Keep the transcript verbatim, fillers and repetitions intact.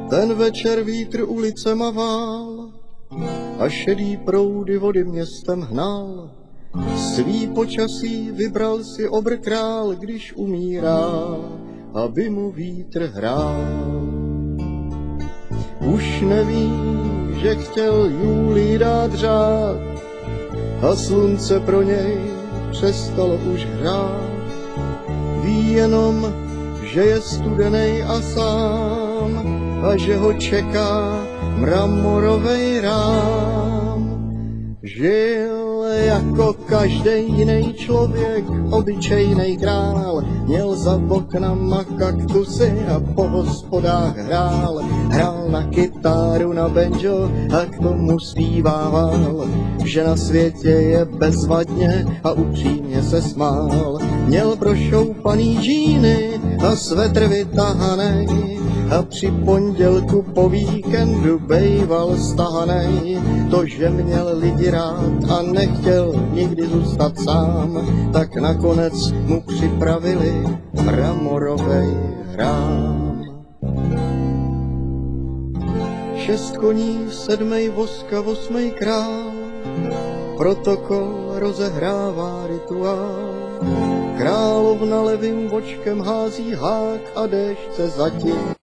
Ten večer vítr ulicema vál a šedý proudy vody městem hnal. Svý počasí vybral si obr král, když umírá, aby mu vítr hrál. Už neví, že chtěl Julii dát řád a slunce pro něj přestalo už hrát. Ví jenom, že je studenej a sám a že ho čeká mramorovej rám. Žil jako každý jiný člověk, obyčejnej král, měl za oknama kaktusy a po hospodách hrál. Hrál na kytáru, na banjo a k tomu zpívával, že na světě je bezvadně a upřímně se smál. Měl prošoupaný džíny a svetr vytahanej a při pondělku po víkendu bejval stahanej. To, že měl lidi rád a nechtěl nikdy zůstat sám, tak nakonec mu připravili mramorovej hrám. Šest koní, sedmej voska, osmej král, protokol rozehrává rituál. Královna levým vočkem hází hák a déšť se zatím